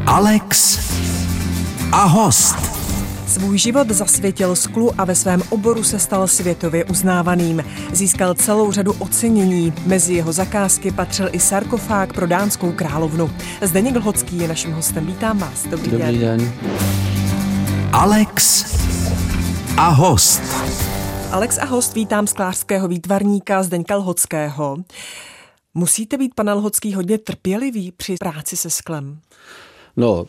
Alex a host. Svůj život zasvětil sklu a ve svém oboru se stal světově uznávaným. Získal celou řadu ocenění. Mezi jeho zakázky patřil i sarkofág pro dánskou královnu. Zdeněk Lhocký je naším hostem. Vítám vás. Dobrý den. Alex a host. Alex a host, vítám sklářského výtvarníka Zdeňka Lhockého. Musíte být, pane Lhocký, hodně trpělivý při práci se sklem? No,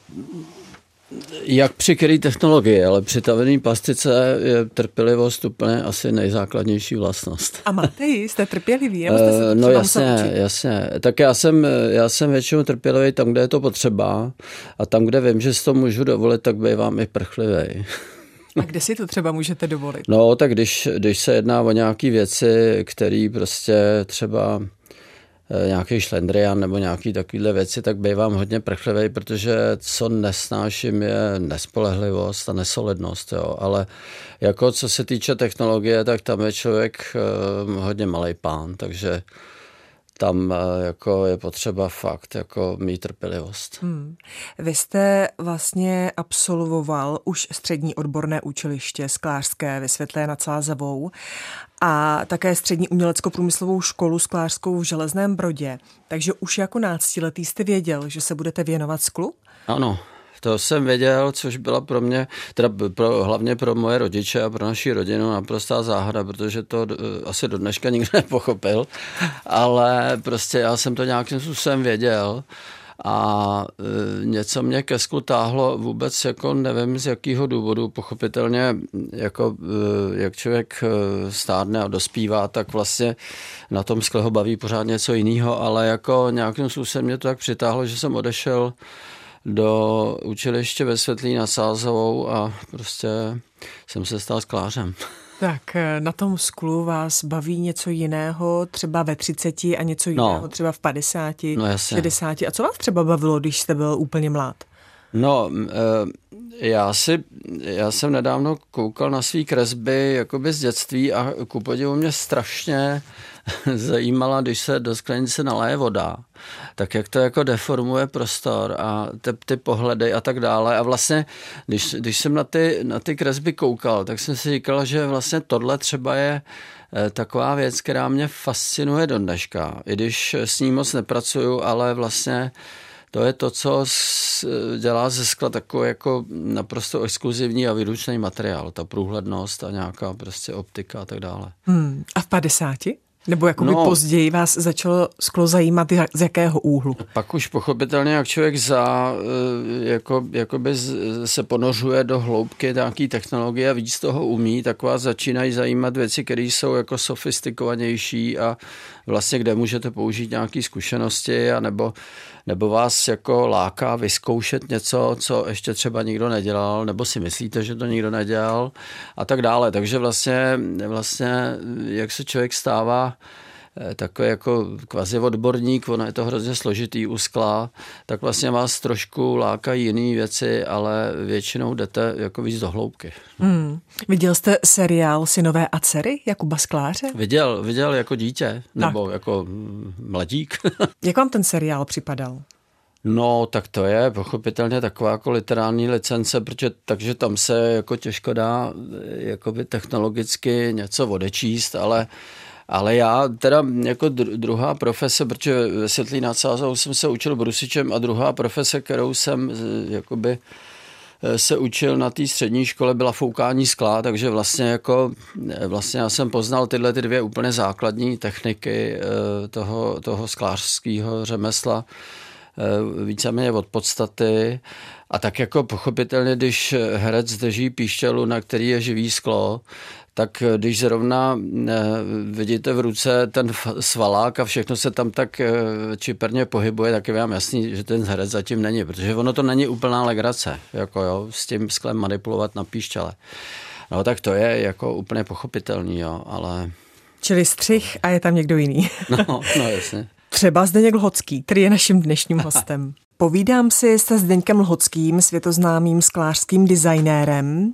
jak při které technologii, ale při tavené plastice je trpělivost úplně asi nejzákladnější vlastnost. A máte ji? Jste trpělivý? No jasně. Tak já jsem většinou trpělivý tam, kde je to potřeba, a tam, kde vím, že si to můžu dovolit, tak bývám i prchlivej. A kde si to třeba můžete dovolit? No, tak když se jedná o nějaké věci, které prostě třeba nějaký šlendrián nebo nějaký takovýhle věci, tak bývám hodně prchlivej, protože co nesnáším je nespolehlivost a nesolidnost, jo. Ale jako co se týče technologie, tak tam je člověk hodně malej pán, takže tam jako je potřeba fakt jako mít trpělivost. Vy jste vlastně absolvoval už střední odborné učiliště sklářské ve Světlé nad Sázavou a také střední umělecko-průmyslovou školu sklářskou v Železném Brodě. Takže už jako náctiletý jste věděl, že se budete věnovat sklu? Ano. To jsem věděl, což byla pro mě, hlavně pro moje rodiče a pro naši rodinu naprostá záhada, protože to asi do dneška nikdo nepochopil, ale prostě já jsem to nějakým způsobem věděl a něco mě ke sklu táhlo vůbec, jako nevím z jakého důvodu, pochopitelně, jako jak člověk stárne a dospívá, tak vlastně na tom skle ho baví pořád něco jiného, ale jako nějakým způsobem mě to tak přitáhlo, že jsem odešel do učiliště ve Světlé nad Sázavou a prostě jsem se stal sklářem. Tak na tom sklu vás baví něco jiného, třeba ve 30 a něco jiného, třeba v 50, 60. A co vás třeba bavilo, když jste byl úplně mlád? No, já jsem nedávno koukal na svý kresby jakoby z dětství a ku podivu mě strašně zajímala, když se do sklenice nalaje voda, tak jak to jako deformuje prostor a ty pohledy a tak dále. A vlastně, když jsem na ty kresby koukal, tak jsem si říkal, že vlastně tohle třeba je taková věc, která mě fascinuje do dneška. I když s ní moc nepracuju, ale vlastně to je to, co dělá ze skla takový jako naprosto exkluzivní a výlučný materiál. Ta průhlednost a nějaká prostě optika a tak dále. A v 50? Nebo jakoby později vás začalo sklo zajímat z jakého úhlu? Pak už pochopitelně, jak člověk jakoby se ponořuje do hloubky nějaký technologie a víc toho umí, tak vás začínají zajímat věci, které jsou jako sofistikovanější a vlastně kde můžete použít nějaké zkušenosti a nebo vás jako láká vyzkoušet něco, co ještě třeba nikdo nedělal, nebo si myslíte, že to nikdo nedělal a tak dále. Takže vlastně jak se člověk stává takový jako kvazi odborník, ono je to hrozně složitý u skla, tak vlastně vás trošku lákají jiné věci, ale většinou jdete jako víc do hloubky. Viděl jste seriál Synové a dcery Jakuba Skláře? Viděl jako dítě, nebo jako mladík. Jak vám ten seriál připadal? No, tak to je pochopitelně taková jako literární licence, takže tam se jako těžko dá jakoby technologicky něco odečíst, ale já teda jako druhá profese, protože ve Světlé nad Sázavou jsem se učil brusičem a druhá profese, kterou jsem jakoby se učil na té střední škole, byla foukání skla, takže vlastně já jsem poznal tyhle ty dvě úplně základní techniky toho sklářského řemesla, víceméně od podstaty. A tak jako pochopitelně, když herec drží píšťalu, na který je živý sklo, tak když zrovna vidíte v ruce ten svalák a všechno se tam tak čiperně pohybuje, tak je vám jasný, že ten herec zatím není, protože ono to není úplná legrace, jako s tím sklem manipulovat na píšťale. No tak to je jako úplně pochopitelný, ale... Čili střih a je tam někdo jiný. No jasně. Třeba Zdeněk Lhocký, který je naším dnešním hostem. Povídám si se Zdeňkem Lhockým, světoznámým sklářským designérem.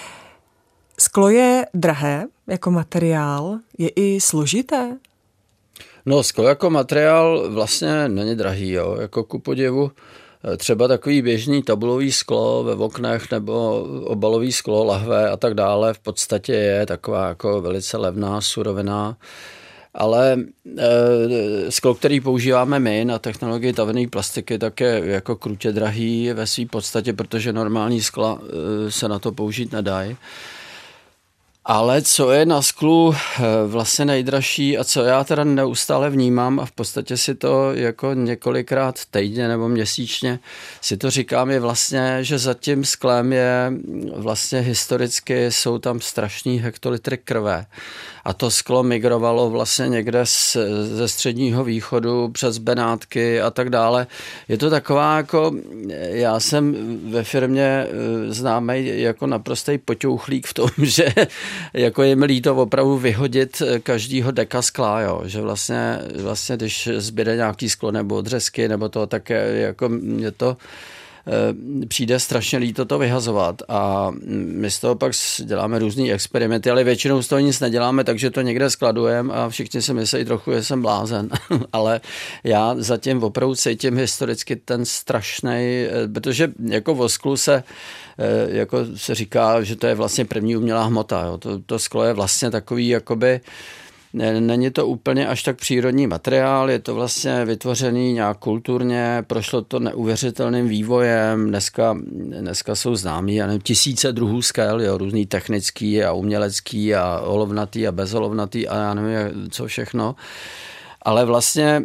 Sklo je drahé jako materiál, je i složité? No, sklo jako materiál vlastně není drahý, jo. Jako ku podivu třeba takový běžný tabulový sklo ve oknech nebo obalový sklo, lahve a tak dále v podstatě je taková jako velice levná surovina. Ale sklo, který používáme my na technologii tavené plastiky, tak je jako krutě drahý ve své podstatě, protože normální skla se na to použít nedají. Ale co je na sklu vlastně nejdražší a co já teda neustále vnímám a v podstatě si to jako několikrát týdně nebo měsíčně si to říkám, je vlastně, že za tím sklem je vlastně historicky jsou tam strašný hektolitry krve. A to sklo migrovalo vlastně někde ze středního východu přes Benátky a tak dále. Je to taková jako, já jsem ve firmě známý jako naprostý poťouchlík v tom, že jako je mi líto opravdu vyhodit každýho deka skla, jo. Že vlastně když zbyde nějaký sklo nebo odřezky nebo to, tak jako mě to přijde strašně líto to vyhazovat a my z toho pak děláme různý experimenty, ale většinou z toho nic neděláme, takže to někde skladujeme a všichni si myslí trochu, že jsem blázen, ale já zatím opravdu cítím historicky ten strašnej, protože jako o sklu se říká, že to je vlastně první umělá hmota, jo. To sklo je vlastně takový jakoby není to úplně až tak přírodní materiál, je to vlastně vytvořený nějak kulturně, prošlo to neuvěřitelným vývojem, dneska jsou známí, já nevím, tisíce druhů skel, jo, různý technický a umělecký a olovnatý a bezolovnatý a já nevím, co všechno. Ale vlastně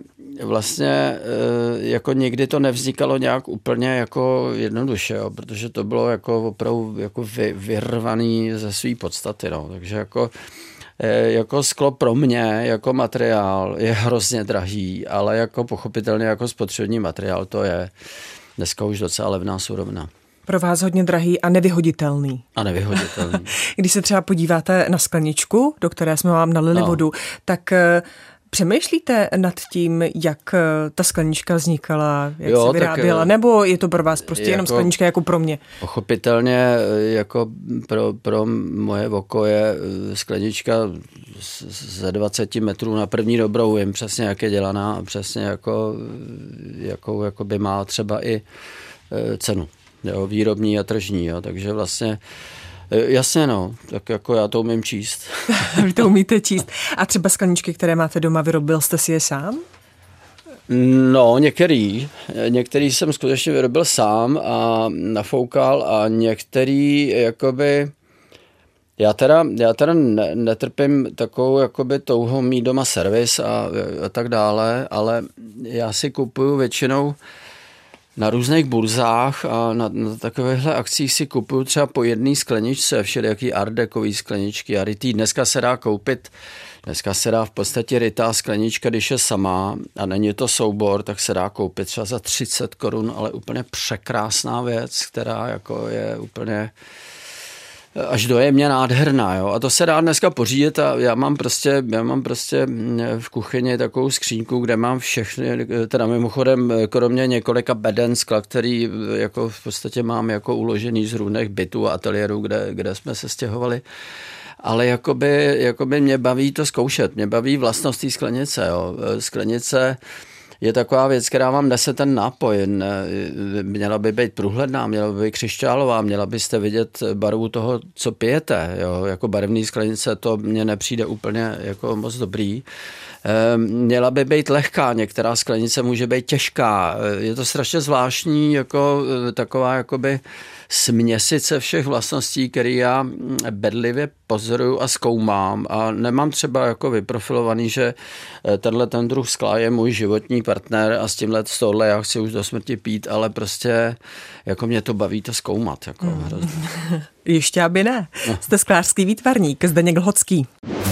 jako nikdy to nevznikalo nějak úplně jako jednoduše, jo, protože to bylo jako opravdu jako vyrvaný ze své podstaty, no, takže jako sklo pro mě, jako materiál je hrozně drahý, ale jako pochopitelně jako spotřební materiál to je dneska už docela levná surovina. Pro vás hodně drahý a nevyhoditelný. Když se třeba podíváte na skleničku, do které jsme vám nalili vodu, tak přemýšlíte nad tím, jak ta sklenička vznikala, jak se vyráběla, nebo je to pro vás prostě jenom sklenička jako pro mě? Pochopitelně jako pro moje oko je sklenička ze 20 metrů na první dobrou, vím přesně, jak je dělaná a přesně jakou by má třeba i cenu, jo, výrobní a tržní, jo, takže vlastně jasně, no, tak jako já to umím číst. Vy to umíte číst. A třeba skleničky, které máte doma, vyrobil jste si je sám? No, některý jsem skutečně vyrobil sám a nafoukal a některý jakoby, já teda netrpím takovou jakoby touhou mít doma servis a tak dále, ale já si kupuju většinou na různých burzách a na takovýchhle akcích si kupuju třeba po jedné skleničce, všelijaký artdekový skleničky a rytý. Dneska se dá v podstatě rytá sklenička, když je sama a není to soubor, tak se dá koupit třeba za 30 korun, ale úplně překrásná věc, která jako je úplně až dojemně nádherná, jo. A to se dá dneska pořídit a já mám prostě v kuchyni takovou skřínku, kde mám všechny, teda mimochodem kromě několika beden skla, který jako v podstatě mám jako uložený z různých bytů a ateliérů, kde jsme se stěhovali. Ale jakoby mě baví to zkoušet, mě baví vlastnost té sklenice, jo. Sklenice je taková věc, která vám nese ten nápoj. Měla by být průhledná, měla by být křišťálová, měla byste vidět barvu toho, co pijete. Jo? Jako barevný sklenice to mně nepřijde úplně jako moc dobrý. Měla by být lehká, některá sklenice může být těžká. Je to strašně zvláštní, jako taková jakoby směsice všech vlastností, které já bedlivě pozoruju a zkoumám a nemám třeba jako vyprofilovaný, že ten druh skla je můj životní partner a z tohle já chci už do smrti pít, ale prostě jako mě to baví to zkoumat. Jako Ještě aby ne. Jste sklářský výtvarník Zdeněk Lhocký.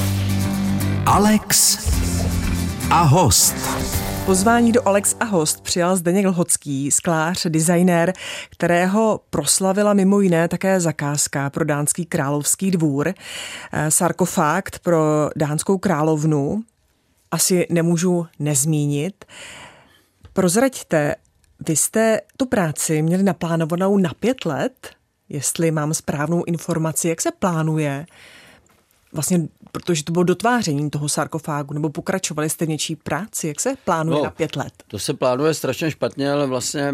Alex a host. Pozvání do Alex a host přijal Zdeněk Lhocký, sklář, designér, kterého proslavila mimo jiné také zakázka pro dánský královský dvůr, sarkofág pro dánskou královnu. Asi nemůžu nezmínit. Prozraďte, vy jste tu práci měli naplánovanou na 5 let, jestli mám správnou informaci, jak se plánuje vlastně, protože to bylo dotváření toho sarkofágu, nebo pokračovali jste v něčí práci? Jak se plánuje na 5 let? To se plánuje strašně špatně, ale vlastně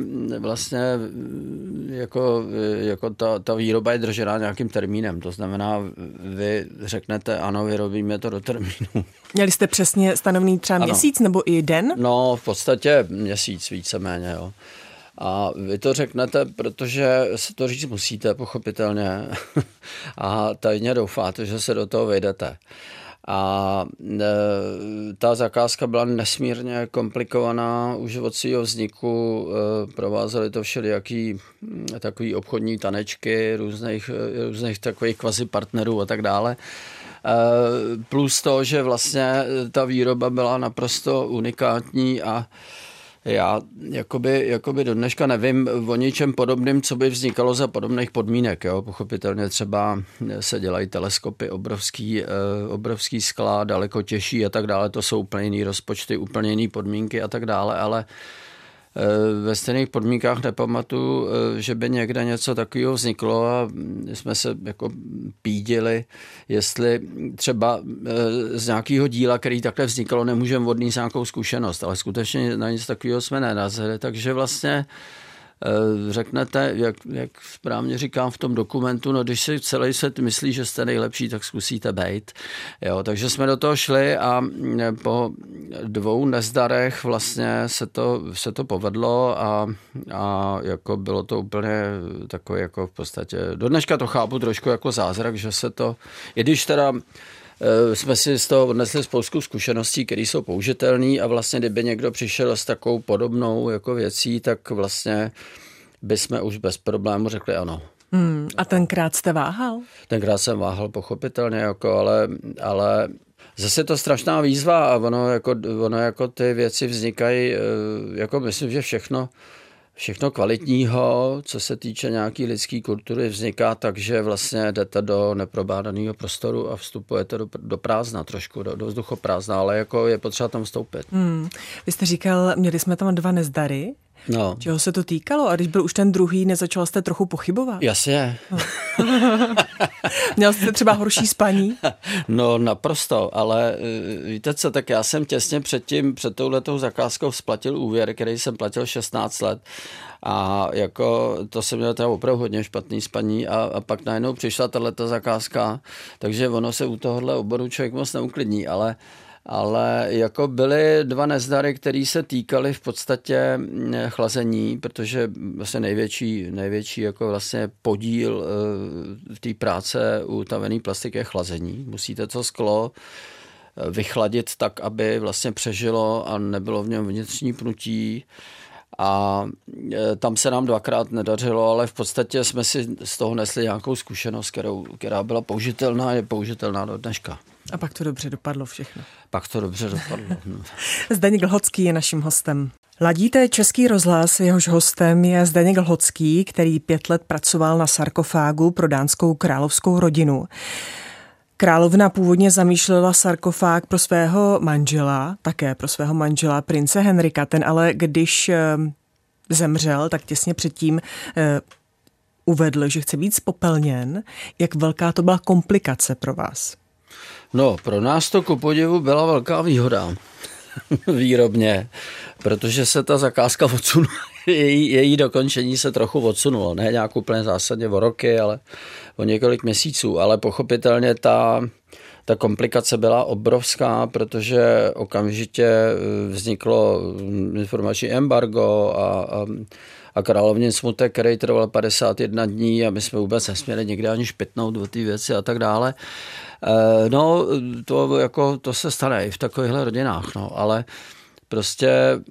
jako ta výroba je držená nějakým termínem. To znamená, vy řeknete, ano, vyrobíme to do termínu. Měli jste přesně stanovený třeba měsíc nebo i den? No, v podstatě měsíc víceméně, jo. A vy to řeknete, protože se to říct musíte, pochopitelně. A tajně doufáte, že se do toho vejdete. A ta zakázka byla nesmírně komplikovaná už od svého vzniku. Provázely to všelijaký takový obchodní tanečky, různých takových kvazi partnerů a tak dále. Plus to, že vlastně ta výroba byla naprosto unikátní a já jakoby do dneška nevím o ničem podobným, co by vznikalo za podobných podmínek. Jo? Pochopitelně třeba se dělají teleskopy, obrovský skla, daleko těžší a tak dále. To jsou úplně jiný rozpočty, úplně jiný podmínky a tak dále, ale ve stejných podmínkách nepamatuju, že by někde něco takového vzniklo a jsme se jako pídili, jestli třeba z nějakého díla, který takhle vznikalo, nemůžeme odníst nějakou zkušenost, ale skutečně na nic takového jsme nenarazili, takže vlastně řeknete, jak správně říkám v tom dokumentu, no když si celý svět myslí, že jste nejlepší, tak zkusíte bejt. Jo, takže jsme do toho šli a po 2 nezdarech vlastně se to povedlo a jako bylo to úplně takové jako v podstatě, do dneška to chápu trošku jako zázrak, že se to, i když teda jsme si z toho odnesli spoustu zkušeností, které jsou použitelné a vlastně, kdyby někdo přišel s takovou podobnou jako věcí, tak vlastně bychom už bez problému řekli ano. A tenkrát jste váhal? Tenkrát jsem váhal pochopitelně, jako, ale zase to strašná výzva a ono jako ty věci vznikají, jako myslím, že všechno kvalitního, co se týče nějaký lidský kultury, vzniká tak, že vlastně jdete do neprobádaného prostoru a vstupujete do prázdna trošku, do vzduchoprázdna, ale jako je potřeba tam vstoupit. Vy jste říkal, měli jsme tam 2 nezdary. No. Čeho se to týkalo? A když byl už ten druhý, nezačal jste trochu pochybovat? Jasně. Měl jste třeba horší spaní? No naprosto, ale víte co, tak já jsem těsně před touhletou zakázkou splatil úvěr, který jsem platil 16 let. A jako to jsem měl teda opravdu hodně špatný spaní a pak najednou přišla tato zakázka, takže ono se u tohohle oboru člověk moc neuklidní, ale jako byly 2 nezdary, které se týkaly v podstatě chlazení, protože vlastně největší jako vlastně podíl v té práce u tavený plastiky je chlazení. Musíte to sklo vychladit tak, aby vlastně přežilo a nebylo v něm vnitřní pnutí. A tam se nám 2krát nedařilo, ale v podstatě jsme si z toho nesli nějakou zkušenost, která byla použitelná, je použitelná do dneška. A pak to dobře dopadlo všechno. Pak to dobře dopadlo. Zdeněk Lhocký je naším hostem. Ladíte Český rozhlas, jehož hostem je Zdeněk Lhocký, který 5 let pracoval na sarkofágu pro dánskou královskou rodinu. Královna původně zamýšlela sarkofág pro svého manžela, prince Henrika. Ten ale když zemřel, tak těsně předtím uvedl, že chce být zpopelněn. Jak velká to byla komplikace pro vás? No, pro nás to ku podivu byla velká výhoda výrobně, protože se ta zakázka odsunula, její dokončení se trochu odsunulo, ne nějak úplně zásadně o roky, ale o několik měsíců, ale pochopitelně ta komplikace byla obrovská, protože okamžitě vzniklo informační embargo a královnin smutek, který trval 51 dní a my jsme vůbec nesměli někde ani špitnout do té věci a tak dále. No, to se stane i v takovýchhle rodinách, no, ale prostě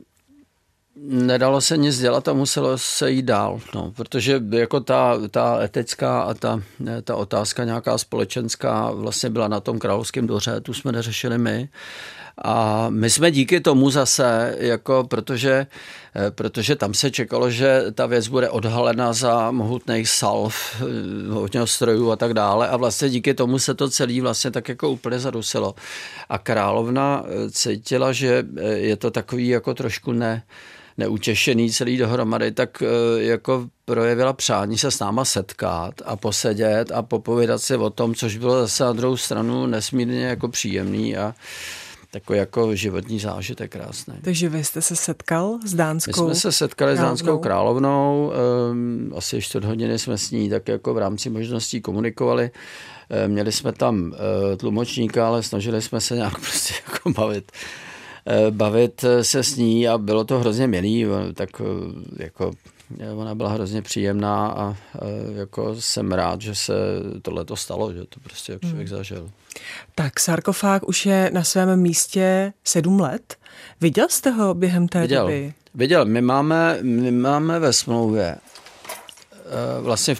nedalo se nic dělat a muselo se jít dál, no, protože jako ta etická a ta otázka nějaká společenská vlastně byla na tom královském dvoře, tu jsme neřešili my. A my jsme díky tomu zase, jako protože tam se čekalo, že ta věc bude odhalena za mohutných salv, hodně strojů a tak dále a vlastně díky tomu se to celé vlastně tak jako úplně zadusilo. A královna cítila, že je to takový jako trošku neutěšený celý dohromady, tak jako projevila přání se s náma setkat a posedět a popovídat si o tom, což bylo zase na druhou stranu nesmírně jako příjemný a takový jako životní zážitek krásný. Takže vy jste se setkal s dánskou? My jsme se setkali s dánskou královnou, asi 4 hodiny jsme s ní tak jako v rámci možností komunikovali. Měli jsme tam tlumočníka, ale snažili jsme se nějak prostě jako bavit se s ní a bylo to hrozně milý, tak jako ona byla hrozně příjemná a jako jsem rád, že se tohleto stalo, že to prostě jak člověk zažil. Tak sarkofág už je na svém místě 7 let. Viděl jste ho během té doby? Viděl. My máme ve smlouvě vlastně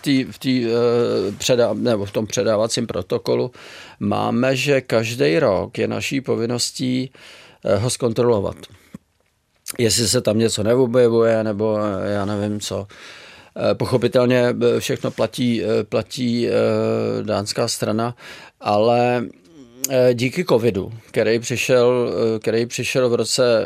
v tom předávacím protokolu máme, že každý rok je naší povinností ho zkontrolovat. Jestli se tam něco neobjevuje, nebo já nevím co. Pochopitelně všechno platí dánská strana, ale díky covidu, který přišel v roce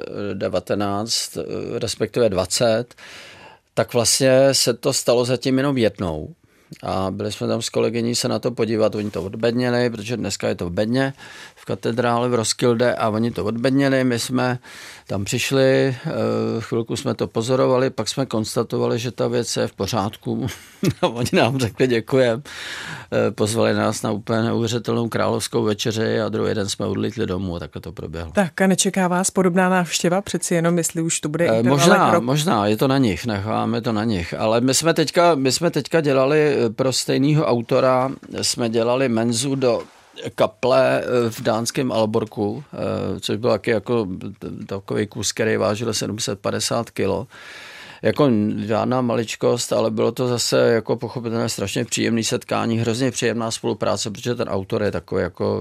19, respektive 20, tak vlastně se to stalo zatím jenom jednou. A byli jsme tam s kolegyní se na to podívat, oni to odbedněli, protože dneska je to v Bedně, v katedrále v Roskilde a oni to odbedněli, my jsme tam přišli, chvilku jsme to pozorovali, pak jsme konstatovali, že ta věc je v pořádku a oni nám řekli děkujem, pozvali nás na úplně neuvěřitelnou královskou večeři a druhý den jsme odlítli domů a takhle to proběhlo. Tak a nečeká vás podobná návštěva, přeci jenom, jestli už to bude možná, je to na nich, necháváme to na nich, ale my jsme teďka dělali pro stejného autora, jsme dělali menzu do kaple v dánském Alborku, což byl jako takový kus, který vážil 750 kilo. Jako žádná maličkost, ale bylo to zase jako pochopitelně strašně příjemné setkání, hrozně příjemná spolupráce, protože ten autor je takový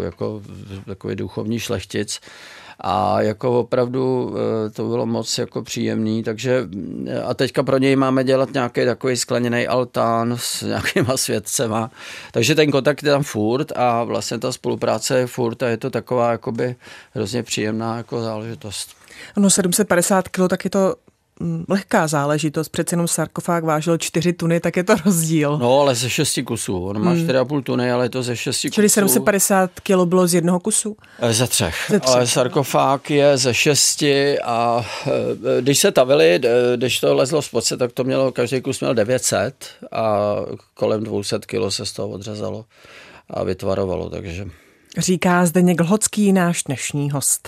takový duchovní šlechtic. A jako opravdu to bylo moc jako příjemný, takže a teďka pro něj máme dělat nějaký takový skleněný altán s nějakýma světcema, takže ten kontakt je tam furt a vlastně ta spolupráce je furt a je to taková jakoby hrozně příjemná jako záležitost. No 750 kg, tak je to lehká záležitost, přece jenom sarkofág vážil 4 tuny, tak je to rozdíl. No, ale ze 6 kusů. On má 4,5 tuny, ale je to ze 6 kusů. Čili 750 kilo bylo z jednoho kusu? Ze 3. Ale sarkofág je ze 6 a když se tavili, když to lezlo z podse, tak to mělo, každý kus měl 900 a kolem 200 kilo se z toho odřezalo a vytvarovalo, takže. Říká Zdeněk Lhocký, náš dnešní host.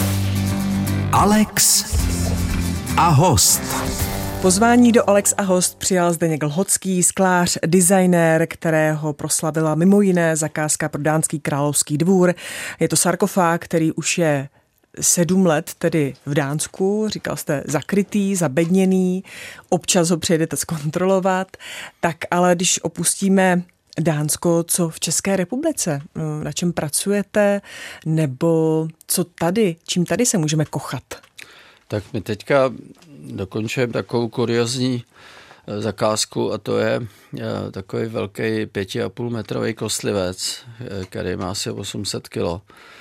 Alex a host. Pozvání do Alex a host přijal Zdeněk Lhocký, sklář, designér, kterého proslavila mimo jiné zakázka pro dánský královský dvůr. Je to sarkofág, který už je 7 let tedy v Dánsku, říkal jste zakrytý, zabedněný, občas ho přijedete zkontrolovat, tak ale když opustíme Dánsko, co v České republice, na čem pracujete, nebo co tady, čím tady se můžeme kochat? Tak my teďka dokončujeme takovou kuriozní zakázku a to je takový velký 5,5 metrový kostlivec, který má asi 800 kilo.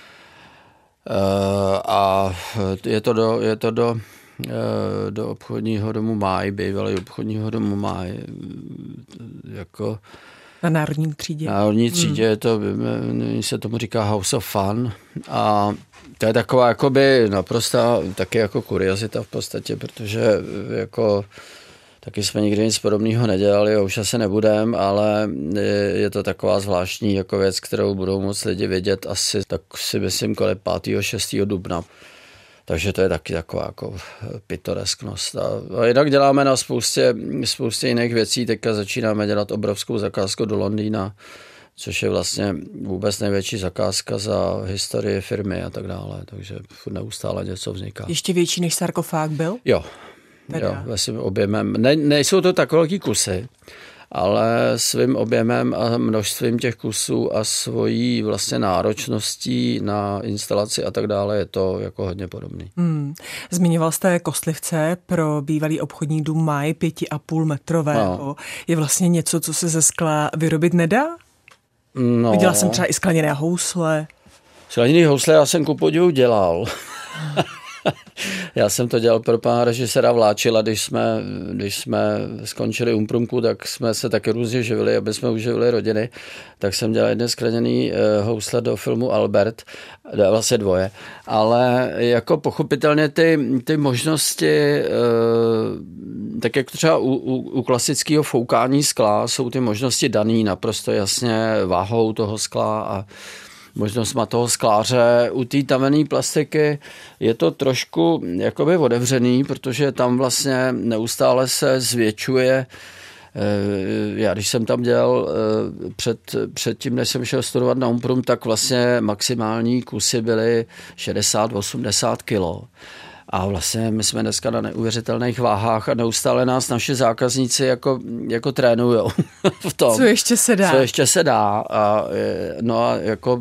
A je to do obchodního domu Máj, bývalý obchodního domu Máj, jako na Národní třídě. Národní třídě, se tomu říká House of Fun a to je taková jakoby naprosto taky jako kuriozita v podstatě, protože jako taky jsme nikdy nic podobného nedělali a už asi nebudem, ale je to taková zvláštní jako věc, kterou budou moc lidi vědět asi, tak si myslím, kolem 5. 6. dubna. Takže to je taky taková jako pitoresknost. A jinak děláme na spoustě jiných věcí. Teďka začínáme dělat obrovskou zakázku do Londýna, což je vlastně vůbec největší zakázka za historii firmy a tak dále. Takže neustále něco vzniká. Ještě větší než sarkofág byl? Jo, ve svým objemem. Nejsou to tak velký kusy, ale svým objemem a množstvím těch kusů a svojí vlastně náročností na instalaci a tak dále je to jako hodně podobný. Zmiňoval jste kostlivce pro bývalý obchodní dům Máj 5,5 metrového. No. Je vlastně něco, co se ze skla vyrobit nedá? No. Viděla jsem třeba i skleněné housle. Skleněné housle já jsem ku podivu dělal. Já jsem to dělal pro pana režiséra Vláčila, když jsme skončili Umprumku, tak jsme se taky různě živili, aby jsme uživili rodiny. Tak jsem dělal jedné skleněný housle do filmu Albert, vlastně 2. Ale jako pochopitelně ty možnosti, tak jak třeba u klasického foukání skla, jsou ty možnosti daný naprosto jasně váhou toho skla a možnostma toho skláře. U té tavené plastiky je to trošku jakoby otevřený, protože tam vlastně neustále se zvětšuje. Já když jsem tam dělal před tím, než jsem šel studovat na Umprum, tak vlastně maximální kusy byly 60-80 kilo. A vlastně my jsme dneska na neuvěřitelných váhách a neustále nás naši zákazníci jako trénujou v tom. Co ještě se dá. Co ještě se dá. A, no a jako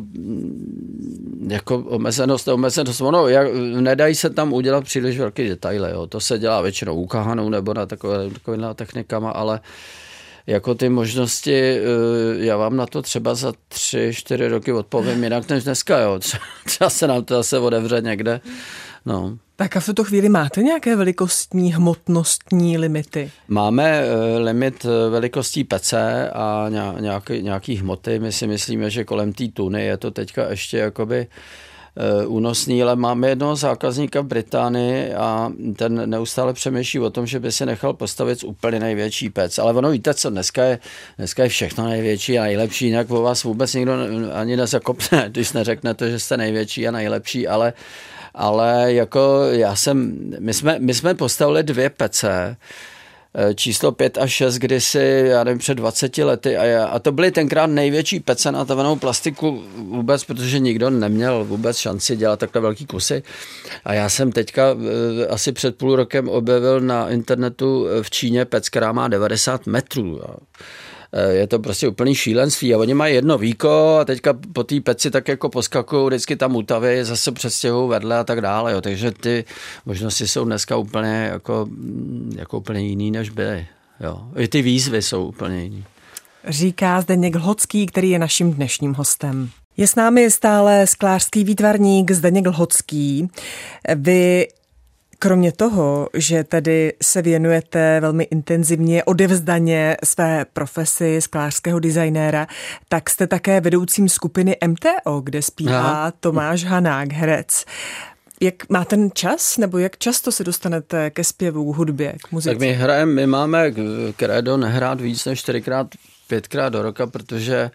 omezenost, nedají se tam udělat příliš velký detaily. Jo. To se dělá většinou u kahanů nebo na takovýmhle technikama, ale jako ty možnosti, já vám na to třeba za 3-4 roky odpovím jinak než dneska. Jo. Třeba se nám to zase otevře někde. No. Tak a v tuto chvíli máte nějaké velikostní, hmotnostní limity? Máme limit velikostí pece a nějaký hmoty. My si myslíme, že kolem té tuny je to teďka ještě jakoby únosný, ale máme jednoho zákazníka v Británii a ten neustále přemýšlí o tom, že by si nechal postavit úplně největší pec. Ale ono víte co, dneska je všechno největší a nejlepší, jinak o vás vůbec nikdo ani nezakopne, když neřeknete, že jste největší a nejlepší, ale jako my jsme postavili 2 pece, číslo 5 a 6 kdysi, já nevím, před 20 lety a to byly tenkrát největší pece na tavenou plastiku vůbec, protože nikdo neměl vůbec šanci dělat takhle velký kusy. A já jsem teďka asi před půl rokem objevil na internetu v Číně pec, která má 90 metrů. Je to prostě úplný šílenství a oni mají jedno víko a teďka po té peci tak jako poskakují vždycky tam útavy, zase přestěhují vedle a tak dále. Jo. Takže ty možnosti jsou dneska úplně jako úplně jiný, než byly. Jo. I ty výzvy jsou úplně jiný. Říká Zdeněk Lhocký, který je naším dnešním hostem. Je s námi stále sklářský výtvarník Zdeněk Lhocký. Vy kromě toho, že tedy se věnujete velmi intenzivně, odevzdaně své profesi sklářského designéra, tak jste také vedoucím skupiny MTO, kde zpívá Tomáš Hanák, herec. Jak má ten čas, nebo jak často se dostanete ke zpěvu, hudbě, k muzice? Tak my máme kredo nehrát víc než 4x, 5x do roka, protože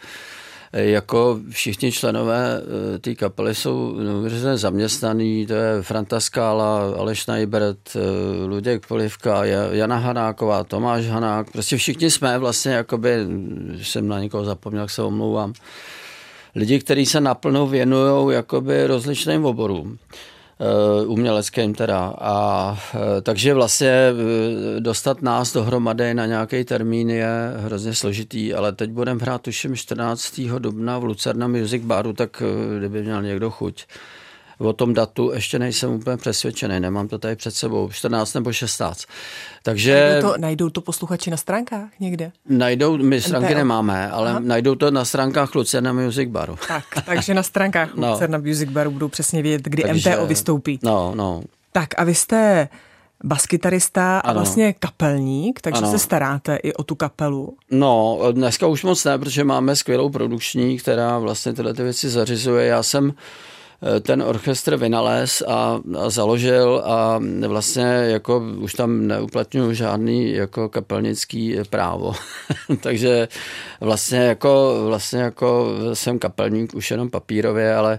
jako všichni členové té kapely jsou neuvěřitelně zaměstnaný, to je Franta Skála, Aleš Najbert, Luděk Polivka, Jana Hanáková, Tomáš Hanák, prostě všichni jsme vlastně, jakoby, jsem na někoho zapomněl, jak se omlouvám, lidi, kteří se naplno věnují jakoby rozličným oborům. Uměleckým teda. Takže vlastně dostat nás dohromady na nějaký termín je hrozně složitý, ale teď budeme hrát tuším 14. dubna v Lucerna Music Baru, tak kdyby měl někdo chuť. O tom datu ještě nejsem úplně přesvědčený, nemám to tady před sebou, 14 nebo 16. Takže najdou to posluchači na stránkách někde? My stránky nemáme, ale najdou to na stránkách Lucerna Music Baru. Takže na stránkách Lucerna Music Baru budou přesně vědět, kdy MTO vystoupí. No. Tak a vy jste baskytarista a vlastně kapelník, takže se staráte i o tu kapelu. No, dneska už moc ne, protože máme skvělou produkční, která vlastně tyhle ty věci zařizuje. Já jsem ten orchestr vynalez a založil a vlastně jako už tam neuplatňuji žádný jako kapelnický právo. Takže vlastně jako jsem kapelník už jenom papírově, ale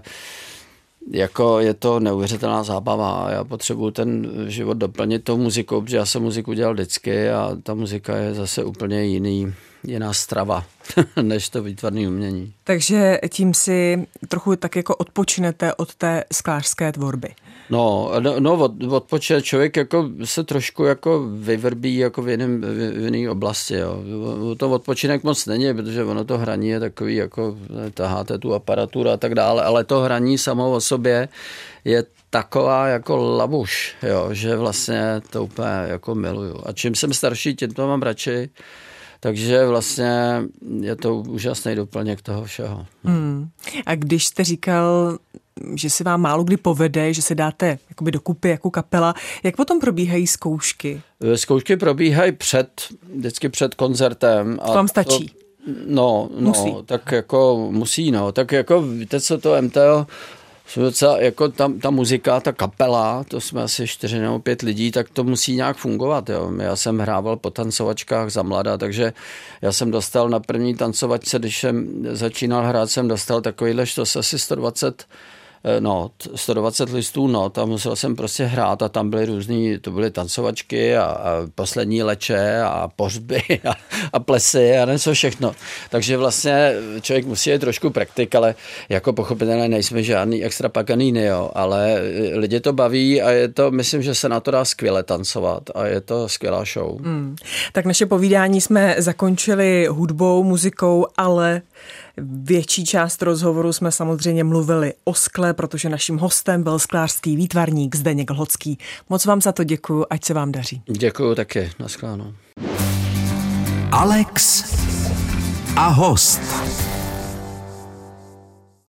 jako je to neuvěřitelná zábava a já potřebuji ten život doplnit tou muzikou, protože já jsem muziku dělal vždycky a ta muzika je zase úplně jiná strava než to výtvarné umění. Takže tím si trochu tak jako odpočinete od té sklářské tvorby. No, odpočine člověk jako se trošku jako vyvrbí jako v jiné oblasti. Jo. To odpočinek moc není, protože ono to hraní je takový, jako taháte tu aparaturu a tak dále, ale to hraní samo o sobě je taková jako labuš, jo, že vlastně to úplně jako miluju. A čím jsem starší, tím to mám radši. Takže vlastně je to úžasný doplněk toho všeho. A když jste říkal že si vám málo kdy povede, že se dáte jakoby dokupy jako kapela. Jak potom probíhají zkoušky? Zkoušky probíhají vždycky před koncertem. To vám stačí? Musí. Tak jako musí, no. Tak jako víte, co to MTO, docela, jako ta muzika, ta kapela, to jsme asi 4 nebo 5 lidí, tak to musí nějak fungovat. Jo. Já jsem hrával po tancovačkách za mlada, takže já jsem dostal na první tancovačce, když jsem začínal hrát, jsem dostal takovýhle štos asi 120 listů not a musel jsem prostě hrát a tam byly různý, to byly tancovačky a poslední leče a pohřby a plesy a něco všechno. Takže vlastně člověk musí je trošku praktik, ale jako pochopitelně nejsme žádný extra paganíny, jo, ale lidi to baví a je to, myslím, že se na to dá skvěle tancovat a je to skvělá show. Tak naše povídání jsme zakončili hudbou, muzikou, ale větší část rozhovoru jsme samozřejmě mluvili o skle, protože naším hostem byl sklářský výtvarník Zdeněk Lhocký. Moc vám za to děkuju, ať se vám daří. Děkuju taky, naschledanou. Alex a host.